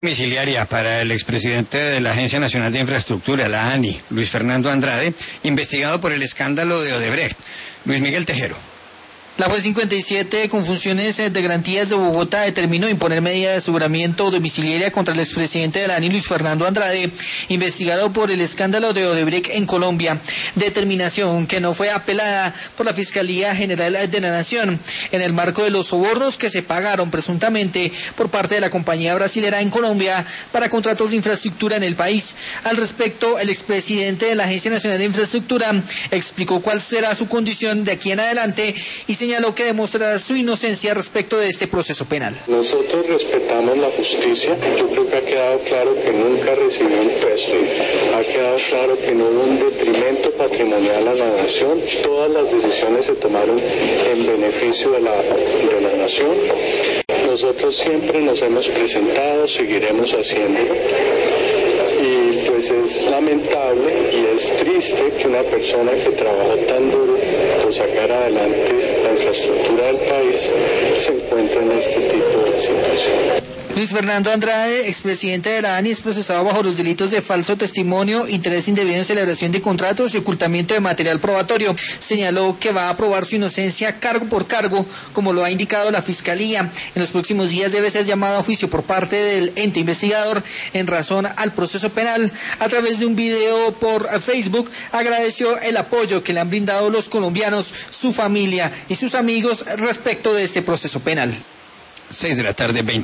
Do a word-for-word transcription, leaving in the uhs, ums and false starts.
Domiciliaria para el expresidente de la Agencia Nacional de Infraestructura, la ANI, Luis Fernando Andrade, investigado por el escándalo de Odebrecht. Luis Miguel Tejero. La Juez cincuenta y siete con funciones de garantías de Bogotá determinó imponer medida de aseguramiento domiciliaria contra el expresidente de la ANI, Luis Fernando Andrade, investigado por el escándalo de Odebrecht en Colombia. Determinación que no fue apelada por la Fiscalía General de la Nación en el marco de los sobornos que se pagaron presuntamente por parte de la compañía brasilera en Colombia para contratos de infraestructura en el país. Al respecto, el expresidente de la Agencia Nacional de Infraestructura explicó cuál será su condición de aquí en adelante y se señaló que demostrará su inocencia respecto de este proceso penal. Nosotros respetamos la justicia. Yo creo que ha quedado claro que nunca recibió un peso. Ha quedado claro que no hubo un detrimento patrimonial a la nación. Todas las decisiones se tomaron en beneficio de la, de la nación. Nosotros siempre nos hemos presentado, seguiremos haciéndolo. Y pues es lamentable y es triste que una persona que trabajó tan duro por sacar adelante la infraestructura del país se encuentre en este tipo de situación. Luis Fernando Andrade, expresidente de la ANI, es procesado bajo los delitos de falso testimonio, interés indebido en celebración de contratos y ocultamiento de material probatorio. Señaló que va a probar su inocencia cargo por cargo, como lo ha indicado la Fiscalía. En los próximos días debe ser llamado a juicio por parte del ente investigador en razón al proceso penal. A través de un video por Facebook, agradeció el apoyo que le han brindado los colombianos, su familia y sus amigos respecto de este proceso penal. Seis de la tarde, veinte.